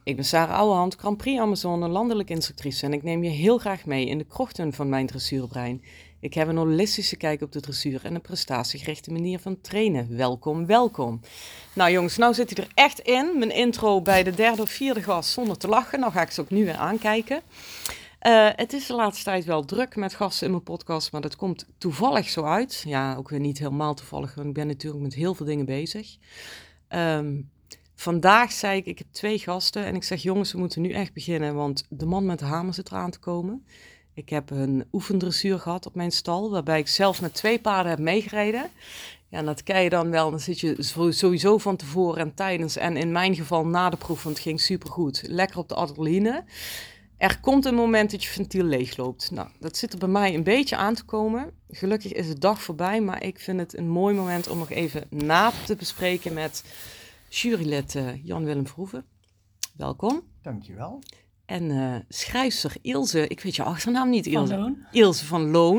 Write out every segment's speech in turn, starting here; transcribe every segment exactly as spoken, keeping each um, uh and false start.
Ik ben Sarah Ouwehand, Grand Prix Amazone, landelijk instructrice en ik neem je heel graag mee in de krochten van mijn dressuurbrein. Ik heb een holistische kijk op de dressuur en een prestatiegerichte manier van trainen. Welkom, welkom. Nou jongens, nou zit hij er echt in. Mijn intro bij de derde of vierde gast zonder te lachen. Nou ga ik ze ook nu weer aankijken. Uh, het is de laatste tijd wel druk met gasten in mijn podcast, maar dat komt toevallig zo uit. Ja, ook weer niet helemaal toevallig, want ik ben natuurlijk met heel veel dingen bezig. Um, vandaag zei ik, ik heb twee gasten en ik zeg jongens, we moeten nu echt beginnen, want de man met de hamer zit eraan te komen. Ik heb een oefendressuur gehad op mijn stal, waarbij ik zelf met twee paarden heb meegereden. Ja, en dat ken je dan wel, dan zit je sowieso van tevoren en tijdens en in mijn geval na de proef, want het ging supergoed, lekker op de adrenaline. Er komt een moment dat je ventiel leegloopt. Nou, dat zit er bij mij een beetje aan te komen. Gelukkig is de dag voorbij, maar ik vind het een mooi moment om nog even na te bespreken met jurylid uh, Jan-Willem Verhoeven. Welkom. Dankjewel. En uh, schrijfster Ilse, ik weet je achternaam niet, Ilse. Van Loon. Ilse van Loon.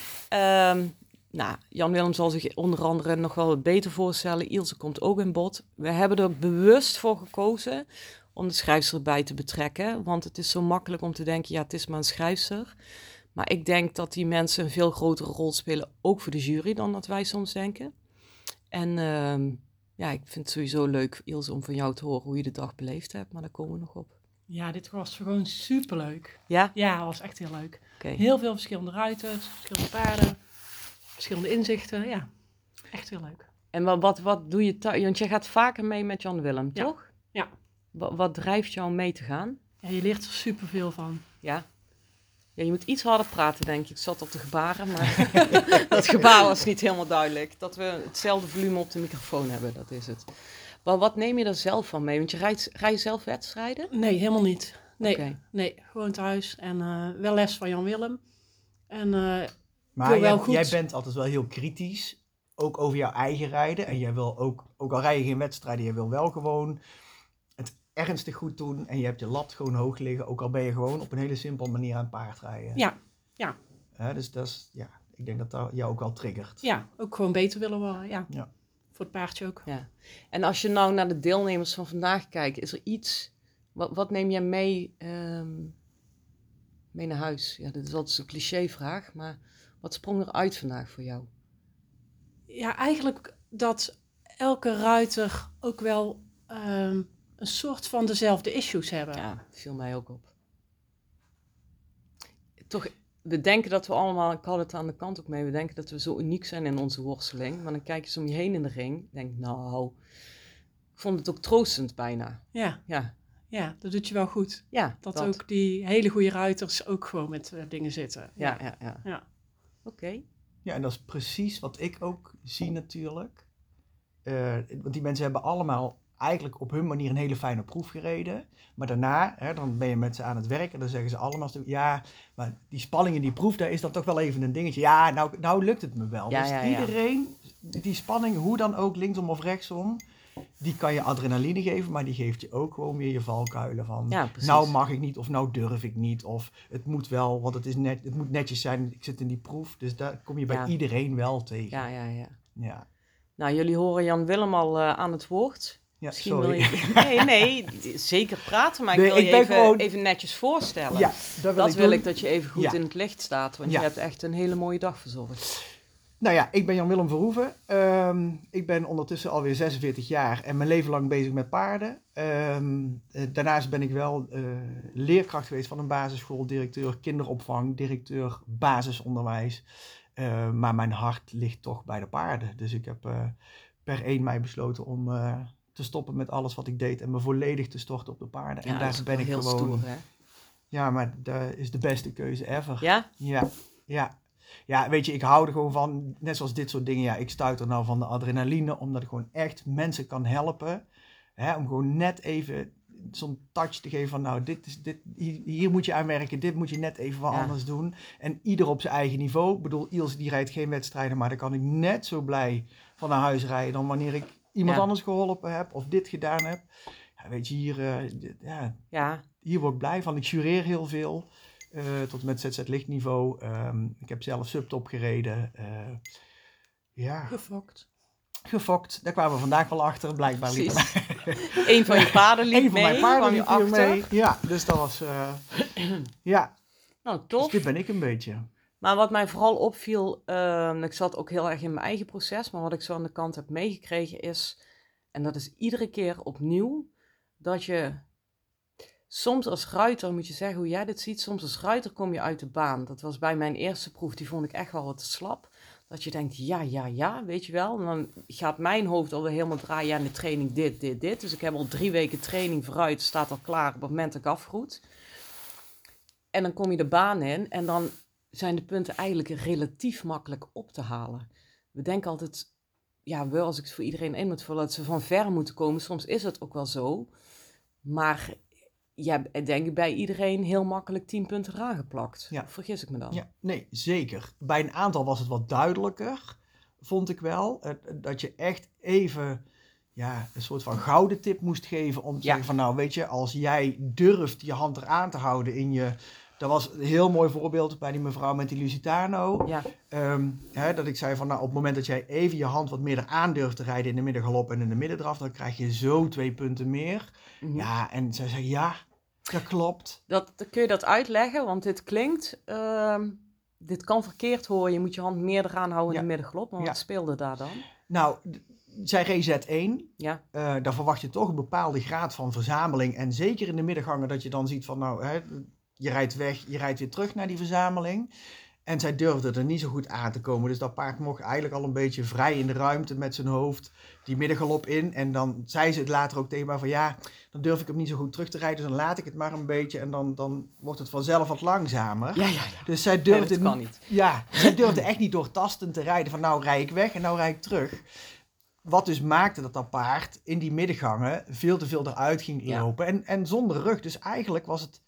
Um, nou, Jan-Willem zal zich onder andere nog wel wat beter voorstellen. Ilse komt ook in bod. We hebben er bewust voor gekozen om de schrijfster erbij te betrekken. Want het is zo makkelijk om te denken, ja, het is maar een schrijfster. Maar ik denk dat die mensen een veel grotere rol spelen, ook voor de jury, dan dat wij soms denken. En uh, ja, ik vind het sowieso leuk, Ilse, om van jou te horen hoe je de dag beleefd hebt. Maar daar komen we nog op. Ja, dit was gewoon superleuk. Ja? Ja, het was echt heel leuk. Okay. Heel veel verschillende ruiters, verschillende paarden, verschillende inzichten. Ja, echt heel leuk. En wat, wat, wat doe je thuis? Want jij gaat vaker mee met Jan-Willem, ja. toch? Ja. Wat, wat drijft jou om mee te gaan? Ja, je leert er superveel van. Ja. Ja, je moet iets harder praten, denk ik. Ik zat op de gebaren, maar dat gebaar was niet helemaal duidelijk. Dat we hetzelfde volume op de microfoon hebben, dat is het. Maar wat neem je er zelf van mee? Want je rijdt, rij je zelf wedstrijden? Nee, helemaal niet. Nee, okay. nee gewoon thuis. En uh, wel les van Jan-Willem. En uh, maar wel jij, goed. jij bent altijd wel heel kritisch, ook over jouw eigen rijden. En jij wil ook, ook al rij je geen wedstrijden, jij wil wel gewoon het ernstig goed doen. En je hebt je lat gewoon hoog liggen, ook al ben je gewoon op een hele simpele manier aan het paardrijden. Ja, ja. He, dus dat is, ja, ik denk dat dat jou ook wel triggert. Ja, ook gewoon beter willen worden, ja. ja. Voor het paardje ook. Ja. En als je nou naar de deelnemers van vandaag kijkt, is er iets, wat, wat neem jij mee, um, mee naar huis? Ja, dit is altijd een clichévraag, maar wat sprong er uit vandaag voor jou? Ja, eigenlijk dat elke ruiter ook wel um, een soort van dezelfde issues hebben. Ja, dat viel mij ook op. Toch, we denken dat we allemaal, ik had het aan de kant ook mee, we denken dat we zo uniek zijn in onze worsteling. Maar dan kijk je zo om je heen in de ring, denk nou, ik vond het ook troostend bijna. Ja, ja. ja dat doet je wel goed. Ja, dat, dat ook die hele goede ruiters ook gewoon met uh, dingen zitten. Ja, ja, ja. ja. ja. Oké. Okay. Ja, en dat is precies wat ik ook zie natuurlijk. Uh, want die mensen hebben allemaal eigenlijk op hun manier een hele fijne proef gereden. Maar daarna, hè, dan ben je met ze aan het werk en dan zeggen ze allemaal, ja, maar die spanning in die proef, daar is dan toch wel even een dingetje. Ja, nou, nou lukt het me wel. Ja, dus ja, iedereen, ja. die spanning, hoe dan ook, linksom of rechtsom, die kan je adrenaline geven, maar die geeft je ook gewoon weer je valkuilen van, ja, nou mag ik niet of nou durf ik niet. Of het moet wel, want het, is net, het moet netjes zijn, ik zit in die proef. Dus daar kom je bij ja. iedereen wel tegen. Ja, ja, ja. ja. Nou, jullie horen Jan-Willem al uh, aan het woord. Ja, Misschien sorry. wil je... Nee, nee, zeker praten, maar ik nee, wil ik je even, gewoon... even netjes voorstellen. Ja, dat wil, dat ik, wil ik dat je even goed ja. in het licht staat, want ja. je hebt echt een hele mooie dag verzorgd. Nou ja, ik ben Jan-Willem Verhoeven. Um, ik ben ondertussen alweer zesenveertig jaar en mijn leven lang bezig met paarden. Um, uh, daarnaast ben ik wel uh, leerkracht geweest van een basisschool, directeur kinderopvang, directeur basisonderwijs. Uh, maar mijn hart ligt toch bij de paarden. Dus ik heb uh, per één mei besloten om uh, te stoppen met alles wat ik deed en me volledig te storten op de paarden. Ja, en daar ben ik heel gewoon. Stoer, hè? Ja, maar dat is de beste keuze ever. Ja? Ja, ja. Ja, weet je, ik hou er gewoon van, net zoals dit soort dingen, ja, ik stuit er nou van de adrenaline, omdat ik gewoon echt mensen kan helpen, hè, om gewoon net even zo'n touch te geven van, nou, dit is, dit, hier, hier moet je aan werken, dit moet je net even wat ja. anders doen. En ieder op zijn eigen niveau. Ik bedoel, Ilse die rijdt geen wedstrijden, maar dan kan ik net zo blij van naar huis rijden dan wanneer ik iemand ja. anders geholpen heb of dit gedaan heb. Ja, weet je, hier, uh, dit, ja, ja. hier word ik blij van. Ik jureer heel veel. Uh, tot met Z Z lichtniveau. Um, ik heb zelf subtop gereden. Uh, ja. Gefokt. gefokt. Daar kwamen we vandaag wel achter. Blijkbaar liep Precies. Eén van je paarden liep Eén van mee. mijn paarden kwam je liep hier achter. mee. Ja, dus dat was... Uh, ja, Nou, dus tof. dit ben ik een beetje. Maar wat mij vooral opviel, uh, ik zat ook heel erg in mijn eigen proces, maar wat ik zo aan de kant heb meegekregen is, en dat is iedere keer opnieuw, dat je soms als ruiter, moet je zeggen hoe jij dit ziet, soms als ruiter kom je uit de baan. Dat was bij mijn eerste proef, die vond ik echt wel wat te slap. Dat je denkt, ja, ja, ja, weet je wel. En dan gaat mijn hoofd alweer helemaal draaien aan de training dit, dit, dit. Dus ik heb al drie weken training vooruit, staat al klaar op het moment dat ik afgroet. En dan kom je de baan in en dan zijn de punten eigenlijk relatief makkelijk op te halen. We denken altijd, ja, wel als ik het voor iedereen in moet vullen, dat ze van ver moeten komen. Soms is het ook wel zo. Maar ja, denk ik bij iedereen heel makkelijk tien punten eraan geplakt. Ja. Of vergis ik me dan? Ja, nee, zeker. Bij een aantal was het wat duidelijker, vond ik wel. Uh, dat je echt even ja, een soort van gouden tip moest geven om te Ja. zeggen van nou, weet je, als jij durft je hand eraan te houden in je... Dat was een heel mooi voorbeeld bij die mevrouw met die Lusitano. Ja. Um, hè, dat ik zei van nou, op het moment dat jij even je hand wat meer eraan durft te rijden in de middengalop en in de middendraf, dan krijg je zo twee punten meer. Mm-hmm. Ja, en zij zei ja, dat klopt. Dat, kun je dat uitleggen? Want dit klinkt, uh, dit kan verkeerd horen. Je moet je hand meer eraan houden in ja. de middengalop. Maar ja. wat speelde daar dan? Nou, zij reed Z één. Ja. Uh, daar verwacht je toch een bepaalde graad van verzameling. En zeker in de middengangen dat je dan ziet van nou, hè, je rijdt weg, je rijdt weer terug naar die verzameling. En zij durfde er niet zo goed aan te komen. Dus dat paard mocht eigenlijk al een beetje vrij in de ruimte met zijn hoofd die middengalop in. En dan zei ze het later ook tegen mij van ja, dan durf ik hem niet zo goed terug te rijden. Dus dan laat ik het maar een beetje en dan, dan wordt het vanzelf wat langzamer. Ja, ja, ja. Dus zij durfde, nee, dat kan niet. Ja, zij durfde echt niet doortastend te rijden van nou rij ik weg en nou rij ik terug. Wat dus maakte dat dat paard in die middengangen veel te veel eruit ging lopen. Ja. En, en zonder rug. Dus eigenlijk was het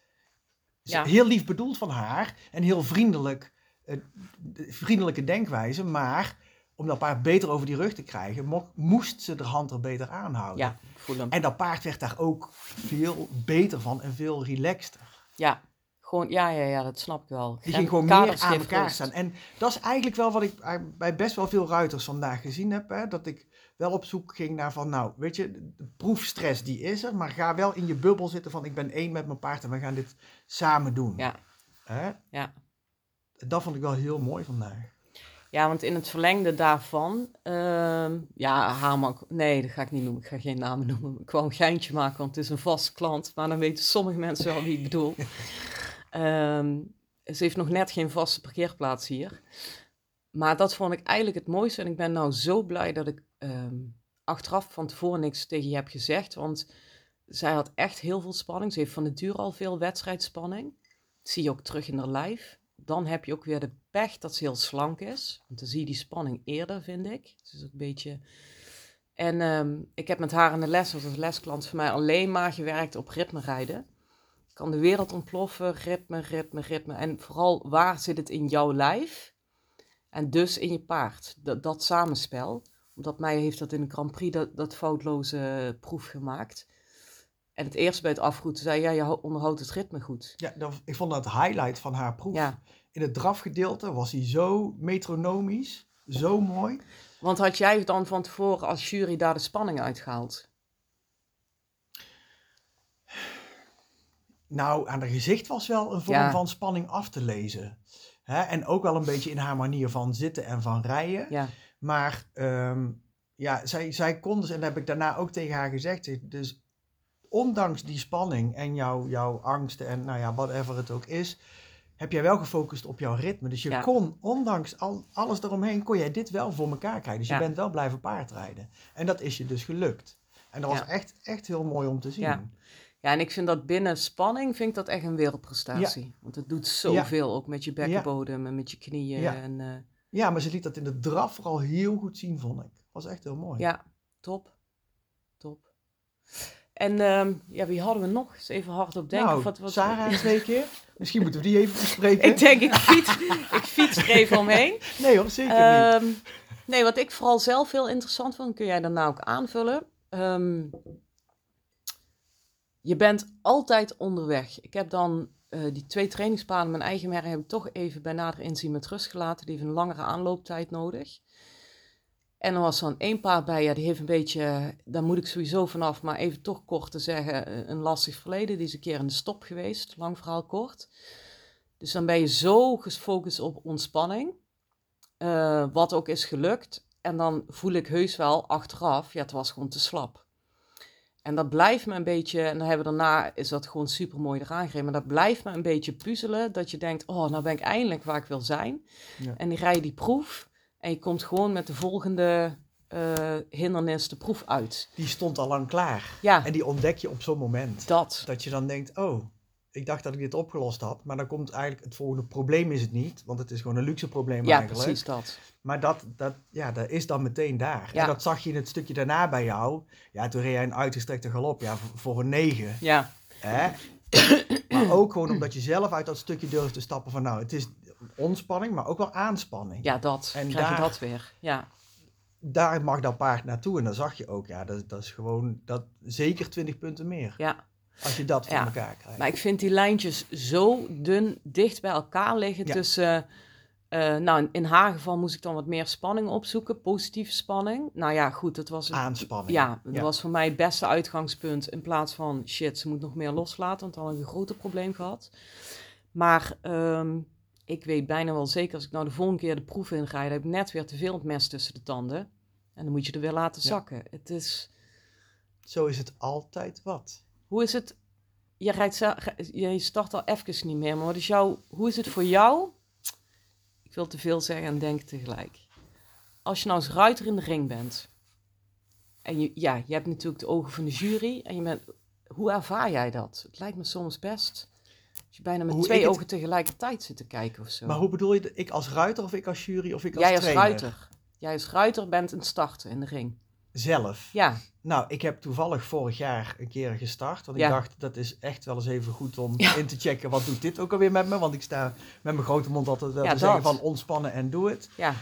ja. heel lief bedoeld van haar. En heel vriendelijk. Uh, vriendelijke denkwijze. Maar om dat paard beter over die rug te krijgen, mo- moest ze de hand er beter aanhouden. Ja, ik voel hem. En dat paard werd daar ook veel beter van en veel relaxter. Ja, gewoon, ja, ja, ja, dat snap ik wel. Die ging gewoon meer aan elkaar staan. En dat is eigenlijk wel wat ik bij best wel veel ruiters vandaag gezien heb. Hè? Dat ik wel op zoek ging naar van, nou, weet je, de proefstress die is er. Maar ga wel in je bubbel zitten van, ik ben één met mijn paard en we gaan dit samen doen. Ja. Hè? Ja. Dat vond ik wel heel mooi vandaag. Ja, want in het verlengde daarvan, uh, ja, Haarman, nee, dat ga ik niet noemen. Ik ga geen namen noemen. Ik wou een geintje maken, want het is een vaste klant. Maar dan weten sommige mensen wel wie ik bedoel. um, ze heeft nog net geen vaste parkeerplaats hier. Maar dat vond ik eigenlijk het mooiste. En ik ben nou zo blij dat ik um, achteraf van tevoren niks tegen je heb gezegd. Want zij had echt heel veel spanning. Ze heeft van nature al veel wedstrijdspanning. Dat zie je ook terug in haar lijf. Dan heb je ook weer de pech dat ze heel slank is. Want dan zie je die spanning eerder, vind ik. Het is ook een beetje... En um, ik heb met haar in de les, als lesklant van mij, alleen maar gewerkt op ritme rijden. Kan de wereld ontploffen, ritme, ritme, ritme. En vooral, waar zit het in jouw lijf? En dus in je paard. Dat, dat samenspel. Omdat mij heeft dat in de Grand Prix dat, dat foutloze proef gemaakt. En het eerste bij het afgroeten zei, ja, je onderhoudt het ritme goed. Ja, dat, ik vond dat het highlight van haar proef. Ja. In het drafgedeelte was hij zo metronomisch, zo mooi. Want had jij dan van tevoren als jury daar de spanning uitgehaald? Nou, aan haar gezicht was wel een vorm ja. van spanning af te lezen. Hè? En ook wel een beetje in haar manier van zitten en van rijden. Ja. Maar um, ja, zij, zij kon dus, en dat heb ik daarna ook tegen haar gezegd, dus ondanks die spanning en jouw, jouw angsten en nou ja, whatever het ook is, heb jij wel gefocust op jouw ritme. Dus je ja. kon, ondanks al, alles eromheen, kon jij dit wel voor elkaar krijgen. Dus je ja. bent wel blijven paardrijden. En dat is je dus gelukt. En dat ja. was echt, echt heel mooi om te zien. Ja. ja, en ik vind dat binnen spanning, vind ik dat echt een wereldprestatie. Ja. Want het doet zoveel, ja. ook met je bekkenbodem ja. en met je knieën. Ja. En, uh... ja, maar ze liet dat in de draf vooral heel goed zien, vond ik. Was echt heel mooi. Ja, top. Top. En um, ja, wie hadden we nog? Eens even hard op denken. Nou, wat, wat... Sarah twee keer. Misschien moeten we die even bespreken. Ik denk, ik fiets, ik fiets er even omheen. Nee hoor, zeker um, niet. Nee, wat ik vooral zelf heel interessant vond, kun jij daarna ook aanvullen. Um, je bent altijd onderweg. Ik heb dan uh, die twee trainingspaden, mijn eigen merk, heb ik toch even bij nader inzien met rust gelaten. Die heeft een langere aanlooptijd nodig. En er was dan één paard bij, ja, die heeft een beetje, daar moet ik sowieso vanaf, maar even toch kort te zeggen, een lastig verleden. Die is een keer in de stop geweest, lang verhaal kort. Dus dan ben je zo gefocust op ontspanning, uh, wat ook is gelukt. En dan voel ik heus wel achteraf, ja, het was gewoon te slap. En dat blijft me een beetje, en dan hebben we daarna, is dat gewoon super mooi eraan gereden, maar dat blijft me een beetje puzzelen, dat je denkt, oh, nou ben ik eindelijk waar ik wil zijn. Ja. En dan rij je die proef en je komt gewoon met de volgende uh, hindernis de proef uit. Die stond al lang klaar. Ja. En die ontdek je op zo'n moment. Dat. Dat je dan denkt, oh, ik dacht dat ik dit opgelost had, maar dan komt eigenlijk het volgende probleem is het niet, want het is gewoon een luxe probleem ja, eigenlijk. Ja, precies dat. Maar dat, dat, ja, dat is dan meteen daar. Ja. En dat zag je in het stukje daarna bij jou. Ja, toen reed jij een uitgestrekte galop, ja, voor, voor een negen. Ja. Hè? Maar ook gewoon omdat je zelf uit dat stukje durft te stappen van, nou, het is ontspanning, maar ook wel aanspanning. Ja, dat. En krijg je daar, dat weer. Ja. Daar mag dat paard naartoe en dan zag je ook, ja, dat, dat is gewoon, dat, zeker twintig punten meer. Ja. Als je dat voor ja. elkaar krijgt. Maar ik vind die lijntjes zo dun dicht bij elkaar liggen ja. tussen... Uh, nou, in haar geval moest ik dan wat meer spanning opzoeken, positieve spanning. Nou ja, goed, dat was... Aanspanning. Ja, dat ja. was voor mij het beste uitgangspunt in plaats van... shit, ze moet nog meer loslaten, want dan had ik een groter probleem gehad. Maar um, ik weet bijna wel zeker, als ik nou de volgende keer de proef inga, dan heb ik net weer te veel het mes tussen de tanden. En dan moet je er weer laten zakken. Ja. Het is... Zo is het altijd wat. Hoe is het... Je, rijdt, je start al even niet meer, maar wat is jouw... Hoe is het voor jou... Ik wil te veel zeggen en denk tegelijk. Als je nou als ruiter in de ring bent. En je, ja, je hebt natuurlijk de ogen van de jury. En je bent, hoe ervaar jij dat? Het lijkt me soms best. Als je bijna met hoe twee ogen het... tegelijkertijd zit te kijken of zo. Maar hoe bedoel je, ik als ruiter of ik als jury of ik als jij trainer? Jij als ruiter. Jij als ruiter bent een starter in de ring. Zelf? Ja. Nou, ik heb toevallig vorig jaar een keer gestart. Want ik ja. dacht, dat is echt wel eens even goed om ja. in te checken. Wat doet dit ook alweer met me? Want ik sta met mijn grote mond altijd ja, te zeggen van ontspannen en doe het. Ja.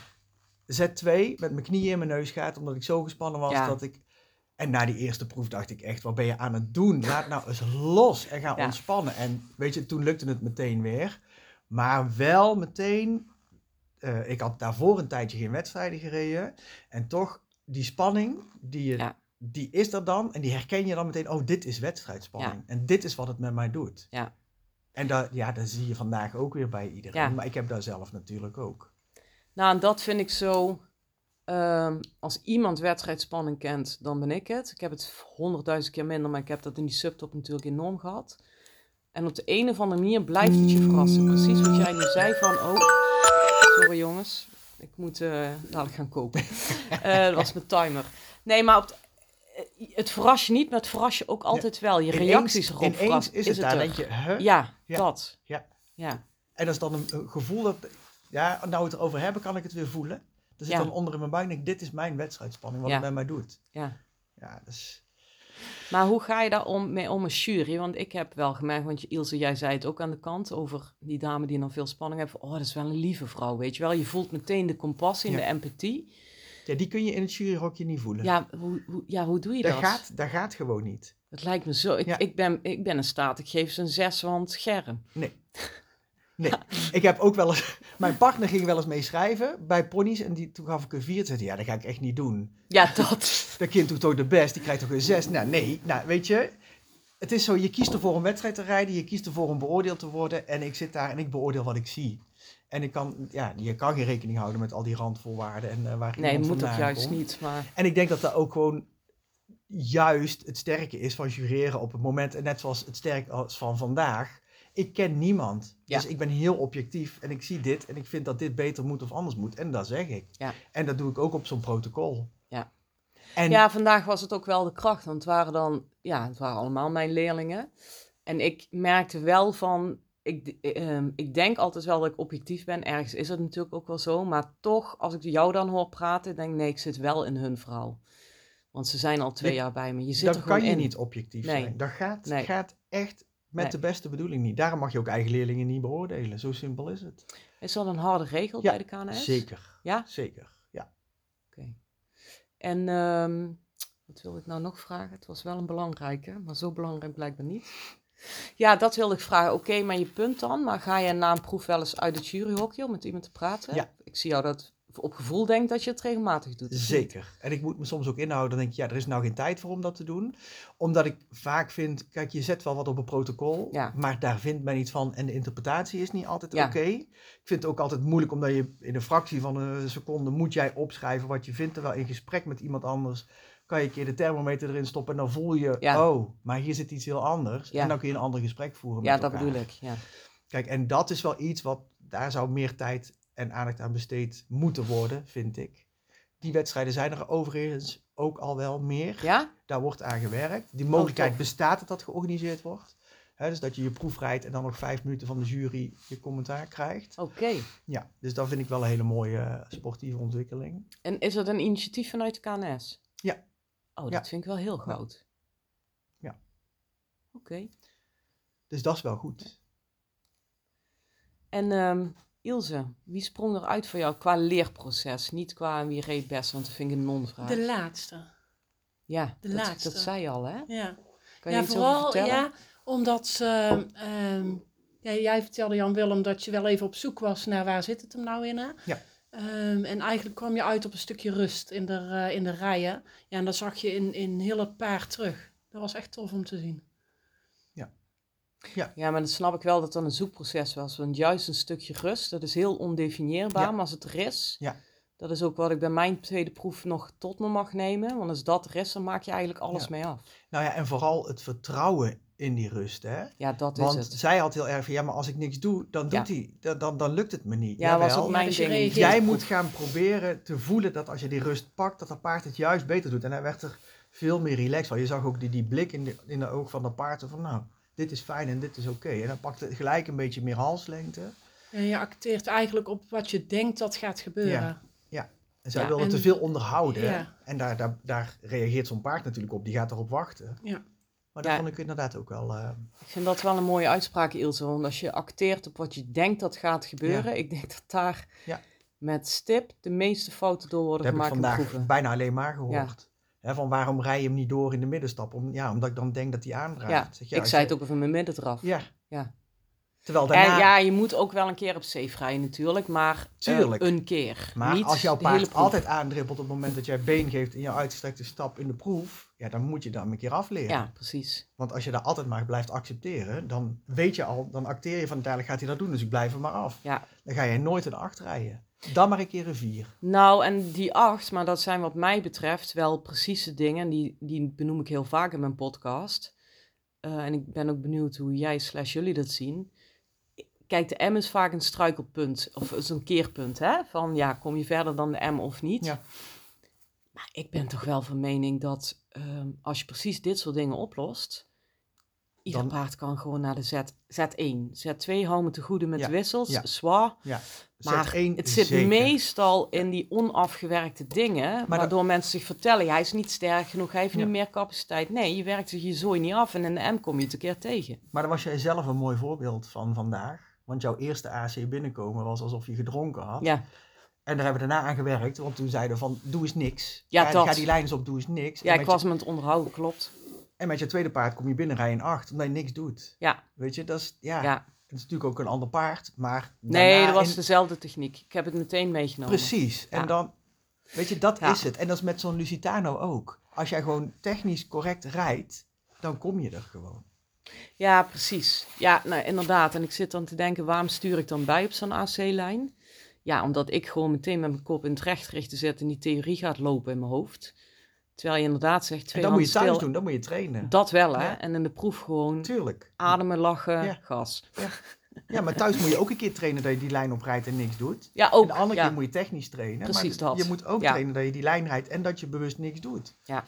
Z twee, met mijn knieën in mijn neus gaat. Omdat ik zo gespannen was ja. dat ik... En na die eerste proef dacht ik echt, wat ben je aan het doen? Laat nou eens los en ga ja. ontspannen. En weet je, toen lukte het meteen weer. Maar wel meteen... Uh, ik had daarvoor een tijdje geen wedstrijden gereden. En toch... Die spanning, die, je, ja. die is er dan. En die herken je dan meteen. Oh, dit is wedstrijdspanning. Ja. En dit is wat het met mij doet. Ja. En dat, ja, dat zie je vandaag ook weer bij iedereen. Ja. Maar ik heb daar zelf natuurlijk ook. Nou, en dat vind ik zo... Um, als iemand wedstrijdspanning kent, dan ben ik het. Ik heb het honderdduizend keer minder, maar ik heb dat in die subtop natuurlijk enorm gehad. En op de een of andere manier blijft het je verrassen. Precies wat jij nu zei van... Oh, sorry jongens... Ik moet uh, dadelijk gaan kopen. uh, dat was mijn timer. Nee, maar op de, uh, het verras je niet, maar het verras je ook altijd ja. wel. Je ineens, reacties erop ineens verrast. is het is daar, het denk je, huh? Ja, ja, dat. Ja. ja. En dat is dan een, een gevoel dat... Ja, nou we het erover hebben, kan ik het weer voelen. Er zit ja. dan onder in mijn buik en denk dit is mijn wedstrijdspanning, wat ja. het bij mij doet. Ja. Ja, dus... Maar hoe ga je daar om, mee om als jury? Want ik heb wel gemerkt, want Ilse, jij zei het ook aan de kant over die dame die dan veel spanning heeft. Oh, dat is wel een lieve vrouw, weet je wel. Je voelt meteen de compassie en ja. de empathie. Ja, die kun je in het juryhokje niet voelen. Ja, hoe, hoe, ja, hoe doe je dat? Dat Gaat, dat gaat gewoon niet. Het lijkt me zo. Ik, ja. ik, ben, ik ben in staat, ik geef ze een zes, want scherm. Nee. Nee, ik heb ook wel eens... Mijn partner ging wel eens mee schrijven bij ponies en die, toen gaf ik een vier. Zei ja, dat ga ik echt niet doen. Ja, dat. Dat kind doet toch de best, die krijgt toch een zes. Nou, nee. Nou, weet je, het is zo, je kiest ervoor een wedstrijd te rijden, je kiest ervoor om beoordeeld te worden en ik zit daar en ik beoordeel wat ik zie. En ik kan, ja, je kan geen rekening houden met al die randvoorwaarden en uh, waar nee, iemand moet ook juist komt. niet, maar... En ik denk dat dat ook gewoon juist het sterke is van jureren op het moment, en net zoals het sterke van vandaag... Ik ken niemand, ja. dus ik ben heel objectief en ik zie dit en ik vind dat dit beter moet of anders moet. En dat zeg ik. Ja. En dat doe ik ook op zo'n protocol. Ja. En ja, vandaag was het ook wel de kracht, want het waren dan, ja, het waren allemaal mijn leerlingen. En ik merkte wel van, ik, uh, ik denk altijd wel dat ik objectief ben. Ergens is het natuurlijk ook wel zo, maar toch, als ik jou dan hoor praten, denk ik, nee, ik zit wel in hun verhaal. Want ze zijn al twee nee, jaar bij me. Je zit dan er gewoon kan je in. niet objectief nee. zijn. Dat gaat, nee. gaat echt... Met nee. de beste bedoeling niet. Daarom mag je ook eigen leerlingen niet beoordelen. Zo simpel is het. Is dat een harde regel ja, bij de K N S? Zeker. Ja? Zeker, ja. Oké. Okay. En um, wat wilde ik nou nog vragen? Het was wel een belangrijke, maar zo belangrijk blijkbaar niet. Ja, dat wilde ik vragen. Oké, okay, maar je punt dan. Maar ga je na een proef wel eens uit het juryhokje om met iemand te praten? Ja. Ik zie jou dat op gevoel denk dat je het regelmatig doet. Zeker. En ik moet me soms ook inhouden. Dan denk ik, ja, er is nou geen tijd voor om dat te doen. Omdat ik vaak vind, kijk, je zet wel wat op een protocol. Ja. Maar daar vindt men iets van. En de interpretatie is niet altijd Ja. oké. Ik vind het ook altijd moeilijk, omdat je in een fractie van een seconde moet jij opschrijven wat je vindt. Terwijl in gesprek met iemand anders kan je een keer de thermometer erin stoppen. En dan voel je, Ja. oh, maar hier zit iets heel anders. Ja. En dan kun je een ander gesprek voeren Ja, met dat elkaar. bedoel ik. Ja. Kijk, en dat is wel iets wat, daar zou meer tijd en aandacht aan besteed moeten worden, vind ik. Die wedstrijden zijn er overigens ook al wel meer. Ja? Daar wordt aan gewerkt. Die mogelijkheid tof. bestaat dat dat georganiseerd wordt. Hè, dus dat je je proef rijdt en dan nog vijf minuten van de jury je commentaar krijgt. Oké. Ja, dus dat vind ik wel een hele mooie uh, sportieve ontwikkeling. En is dat een initiatief vanuit de K N S? Ja. Oh, dat Ja. vind ik wel heel groot. Ja. Oké. Dus dat is wel goed. En ehm, Ilse, wie sprong eruit voor jou qua leerproces? Niet qua wie reed best, want dat vind ik een non-vraag. De laatste. Ja, De dat, laatste. dat zei je al, hè? Ja. Kan je Ja, iets over vooral vertellen? ja, omdat ze, ehm, ja, jij vertelde Jan-Willem dat je wel even op zoek was naar waar zit het hem nou in. Hè? Ja. Ehm, en eigenlijk kwam je uit op een stukje rust in de, eh, in de rijen. Ja, en dat zag je in, in heel het paard terug. Dat was echt tof om te zien. Ja, maar dan snap ik wel dat dat een zoekproces was. Want juist een stukje rust, dat is heel ondefinieerbaar. Ja. Maar als het er is, Ja. dat is ook wat ik bij mijn tweede proef nog tot me mag nemen. Want als dat er is, dan maak je eigenlijk alles Ja. mee af. Nou ja, en vooral het vertrouwen in die rust, hè. Ja, dat Want is het. zij had heel erg van, ja, maar als ik niks doe, dan, doet Ja. hij, dan, dan, dan lukt het me niet. Ja, was Jawel. ook mijn dus je ding. in die reageert Jij proef. moet gaan proberen te voelen dat als je die rust pakt, dat dat paard het juist beter doet. En hij werd er veel meer relaxed van. Je zag ook die, die blik in de, in de oog van dat paard. Van nou, dit is fijn en dit is oké. En dan pakte gelijk een beetje meer halslengte. En je acteert eigenlijk op wat je denkt dat gaat gebeuren. Ja. En zij Ja, wilde en- te veel onderhouden. Ja. En daar, daar, daar reageert zo'n paard natuurlijk op. Die gaat erop wachten. Ja. Maar dat Ja. vond ik inderdaad ook wel... eh, Ik vind dat wel een mooie uitspraak, Ilse. Want als je acteert op wat je denkt dat gaat gebeuren, Ja. ik denk dat daar Ja. met stip de meeste fouten door worden dat heb ik gemaakt in vandaag proeven. bijna alleen maar gehoord. Hè, van waarom rij je hem niet door in de middenstap? Om, ja, omdat ik dan denk dat hij aandraait. Ja, Zeg, ja, ik als zei je- het ook over mijn midden eraf. Ja. Ja. Terwijl daarna... En ja, je moet ook wel een keer op safe rijden natuurlijk, maar eh, Tuurlijk. een keer. Maar Niet als jouw de hele paard proef. altijd aandribbelt op het moment dat jij been geeft in jouw uitgestrekte stap in de proef, ja, dan moet je dat een keer afleren. Ja, precies. Want als je dat altijd maar blijft accepteren, dan weet je al, dan acteer je van uiteindelijk gaat hij dat doen, dus ik blijf er maar af. Ja. Dan ga je nooit een acht rijden. Dan maar een keer een vier. Nou, en die acht, maar dat zijn wat mij betreft wel precieze dingen. Die, die benoem ik heel vaak in mijn podcast. Uh, en ik ben ook benieuwd hoe jij slash jullie dat zien. Kijk, de M is vaak een struikelpunt. Of is een keerpunt, hè? Van ja, kom je verder dan de M of niet? Ja. Maar ik ben toch wel van mening dat um, als je precies dit soort dingen oplost... Ieder Dan- paard kan gewoon naar de Z, Z één. Z twee hou me te goede met Ja, wissels, ja. zwaar. Ja. Maar Zet één het zit zeker. meestal in die onafgewerkte dingen, Maar waardoor mensen zich vertellen, ja, hij is niet sterk genoeg, hij heeft Ja. niet meer capaciteit. Nee, je werkt je zooi niet af en in de M kom je het een keer tegen. Maar daar was jij zelf een mooi voorbeeld van vandaag. Want jouw eerste A C binnenkomen was alsof je gedronken had. Ja, En daar hebben we daarna aan gewerkt, want toen zeiden we van, doe eens niks. Ja, ga, dat. ga die lijn eens op, doe eens niks. ja en ik met was je, me aan het onderhouden, klopt. En met je tweede paard kom je binnen, rij een acht, omdat je niks doet. Ja, Weet je, dat is, ja, ja. het is natuurlijk ook een ander paard, maar... Nee, daarna dat was in- dezelfde techniek. Ik heb het meteen meegenomen. Precies, en Ja. dan, weet je, dat Ja. is het. En dat is met zo'n Lusitano ook. Als jij gewoon technisch correct rijdt, dan kom je er gewoon. Ja, precies. Ja, nou, inderdaad. En ik zit dan te denken, waarom stuur ik dan bij op zo'n A C-lijn? Ja, omdat ik gewoon meteen met mijn kop in het rechtgerichte zit en die theorie gaat lopen in mijn hoofd. Terwijl je inderdaad zegt, En twee dan moet je handen thuis stil. doen, dan moet je trainen. Dat wel, hè. Ja. En in de proef gewoon Tuurlijk. ademen, lachen, Ja. gas. Ja, maar thuis moet je ook een keer trainen dat je die lijn oprijdt en niks doet. Ja, En ook. de andere ja. keer moet je technisch trainen. Precies maar dat. je moet ook Ja. trainen dat je die lijn rijdt en dat je bewust niks doet. Ja,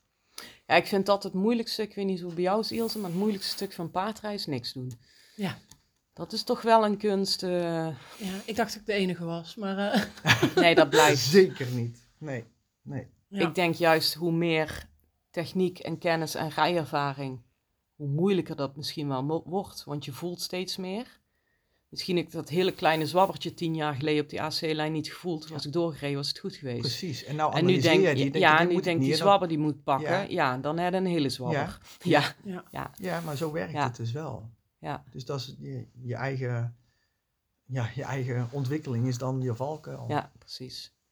ik vind dat het moeilijkste, ik weet niet hoe het bij jou is, Ilse, maar het moeilijkste stuk van paardrijden is niks doen. Ja. Dat is toch wel een kunst. eh, Ja, ik dacht dat ik de enige was, maar eh, Nee, dat blijft. Zeker niet. Nee, nee. ja. Ik denk juist hoe meer techniek en kennis en rijervaring, hoe moeilijker dat misschien wel mo- wordt. Want je voelt steeds meer. Misschien heb ik dat hele kleine zwabbertje tien jaar geleden op die A C-lijn niet gevoeld. Was ik doorgereden, was het goed geweest. Precies. En nou En nu analyseer denk je die. je, denk ja, dit nu moet ik denkt niet, die en dan- zwabber die moet pakken. Ja. Ja, dan heb je een hele zwabber. Ja, Ja. ja, Ja, maar zo werkt Ja. het dus wel. ja. Dus dat is je, je eigen, ja, je eigen ontwikkeling is dan je valkuil. Ja, precies.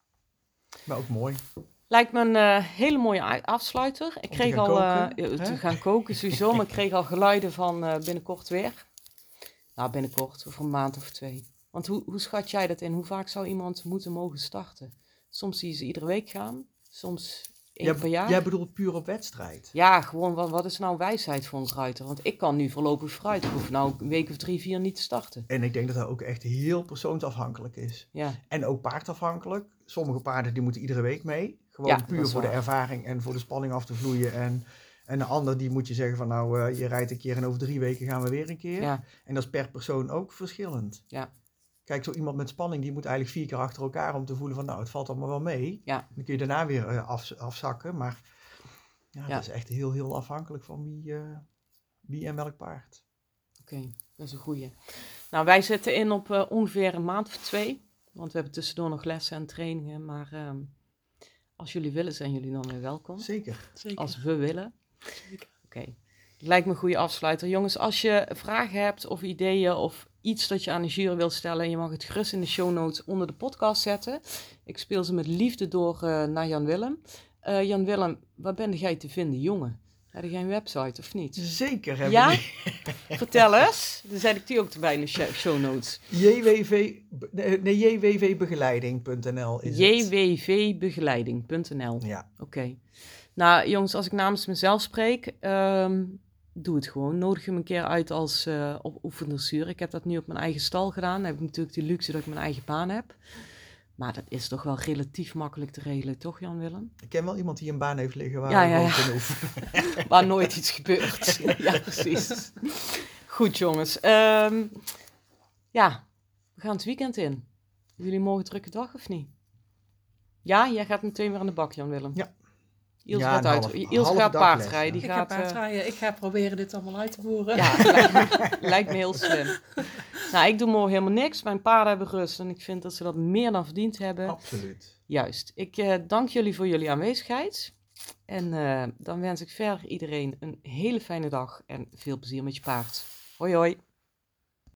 Maar ook mooi. Lijkt me een uh, hele mooie afsluiter. Ik Om kreeg te gaan al koken, uh, te hè? gaan koken sowieso, maar ik kreeg al geluiden van uh, binnenkort weer. Nou, binnenkort, over een maand of twee. Want hoe, hoe schat jij dat in? Hoe vaak zou iemand moeten mogen starten? Soms zie je ze iedere week gaan, soms één Jij, per jaar. jij bedoelt puur op wedstrijd? Ja, gewoon, wat, wat is nou wijsheid voor ons ruiter? Want ik kan nu voorlopig vooruit. Ik hoef nou een week of drie, vier niet te starten. En ik denk dat dat ook echt heel persoonsafhankelijk is. Ja, En ook paardafhankelijk. Sommige paarden die moeten iedere week mee. Gewoon Ja, puur dat is voor de waar. ervaring en voor de spanning af te vloeien. En, en een ander die moet je zeggen van nou, uh, je rijdt een keer en over drie weken gaan we weer een keer. ja, En dat is per persoon ook verschillend. ja, Kijk, zo iemand met spanning die moet eigenlijk vier keer achter elkaar om te voelen van nou, het valt allemaal wel mee. ja. Dan kun je daarna weer uh, af, afzakken. Maar ja, Ja. dat is echt heel, heel afhankelijk van wie, uh, wie en welk paard. Oké, okay, dat is een goeie. Nou, wij zetten in op uh, ongeveer een maand of twee. Want we hebben tussendoor nog lessen en trainingen. Maar uh, als jullie willen, zijn jullie dan weer welkom. Zeker. Zeker. Als we willen. Zeker. Oké. Okay. Lijkt me een goede afsluiter. Jongens, als je vragen hebt of ideeën of iets dat je aan de jury wilt stellen, je mag het gerust in de show notes onder de podcast zetten. Ik speel ze met liefde door uh, naar Jan Willem. Uh, Jan Willem, waar ben jij te vinden, jongen? Heb jij een website of niet? Zeker hebben Ja? die. Vertel eens. Dan zet ik die ook erbij in de show notes. J W V, nee, j w v begeleiding punt n l is het. j w v begeleiding punt n l. Ja. Oké. Okay. Nou, jongens, als ik namens mezelf spreek, um, doe het gewoon. Nodig hem een keer uit als uh, op oefendressuur. Ik heb dat nu op mijn eigen stal gedaan. Dan heb ik natuurlijk die luxe dat ik mijn eigen baan heb. Maar dat is toch wel relatief makkelijk te regelen, toch Jan Willem? Ik ken wel iemand die een baan heeft liggen waar ja, we ja, ja. kunnen oefenen. Waar nooit iets gebeurt. Ja, precies. Goed jongens. Um, ja, we gaan het weekend in. Hebben jullie morgen een drukke dag of niet? Ja, jij gaat meteen weer aan de bak, Jan Willem. Ja. Ilse Ja, gaat een uit. half- Ilse halve gaat dagles, paardrijden. Die Ik gaat, ga paardrijden. Ik ga proberen dit allemaal uit te voeren. Ja, lijkt me, lijkt me heel slim. Nou, ik doe morgen helemaal niks. Mijn paarden hebben rust en ik vind dat ze dat meer dan verdiend hebben. Absoluut. Juist. Ik uh, dank jullie voor jullie aanwezigheid. En uh, dan wens ik verder iedereen een hele fijne dag en veel plezier met je paard. Hoi hoi.